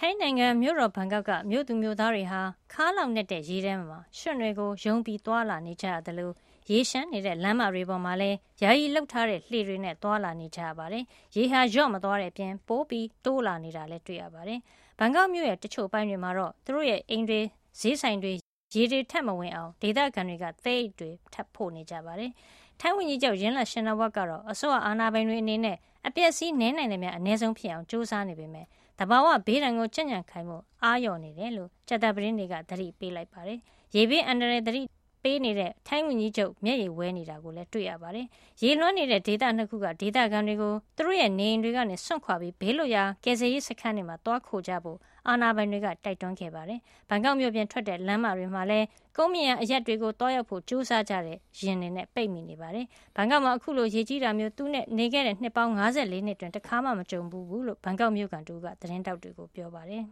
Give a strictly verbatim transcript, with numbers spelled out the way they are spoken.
ထိုင်းနိုင်ငံမြို့တော်ဘန်ကောက်ကမြို့သူမြို့သားတွေဟာခါးလောင်နေတဲ့ရေထဲမှာရွှံ့တွေကိုယုံပြီးသွာလာနေကြရသလိုရေရှမ်းနေတဲ့လမ်းမတွေပေါ်မှာလည်းယာယီလှုပ်ထားတဲ့လှေတွေနဲ့သွာလာနေကြရပါတယ်။ရေဟာရော့မသွားတဲ့အပြင်ပိုးပြီးတိုးလာနေတာလည်းတွေ့ရပါတယ်။ဘန်ကောက်မြို့ရဲ့တချို့ပိုင်းတွေမှာတော့သူတို့ရဲ့အိမ်တွေဈေးဆိုင်တွေရေတွေထပ်မဝင်အောင်ဒေသခံတွေကသဲအိတ်တွေထပ်ဖို့နေကြပါတယ်။ထိုင်းဝန်ကြီးချုပ်ရင်းလာရှင်နာဝတ်ကတော့အစိုးရအာဏာပိုင်တွေအနေနဲ့အပျက်စီးနည်းနိုင်တဲ့များအ ਨੇ ဆုံးဖြစ်အောင်စူးစမ်းနေပေမဲ့တဘာဝဘေးဒဏ်ကိုကြံ့ကြံ့ခိုင်မှုအားလျော့နေတယ်လို့ကြာသပတေးနေ့ကသတိပေးလိုက်ပါတယ်။ရေဘေးအန္တရာယ်သတိပေးနေတဲ့ထိုင်းဝန်ကြီးချုပ်မျက်ရည်ဝဲနေတာကိုလည်းတွေ့ရပါတယ်။ရေလွှမ်းနေတဲ့ဒေသနှစ်ခုကဒေသခံတွေကိုသူတို့ရဲ့နေအိမ်တွေကနေစွန့်ခွာပြီးဘေးလွတ်ရာကယ်ဆယ်ရေးစခန်းတွေမှာတွားခိုကြဖို့အာဏာပိုင်တွေကတိုက်တွန်းခဲ့ပါတယ်။ဘန်ကောက်မြို့ပြင်ထွက်တဲ့လမ်းမတွေမှာလည်းကုန်းမြင့်ရာအရက်တွေကိုတွားရောက်ဖို့ကြိုးစားကြတဲ့ရင်တွေနဲ့ပိတ်မိနေပါတယ်။ဘန်ကောက်မှာအခုလိုရေကြီးတာမျိုးသူနဲ့နေခဲ့တဲ့နှစ်ပေါင်း၅၄နှစ်တွင်တစ်ခါမှမကြုံဘူးဘူးလို့ဘန်ကောက်မြို့ကန်တူကသတင်းတောက်တွေကိုပြောပါတယ်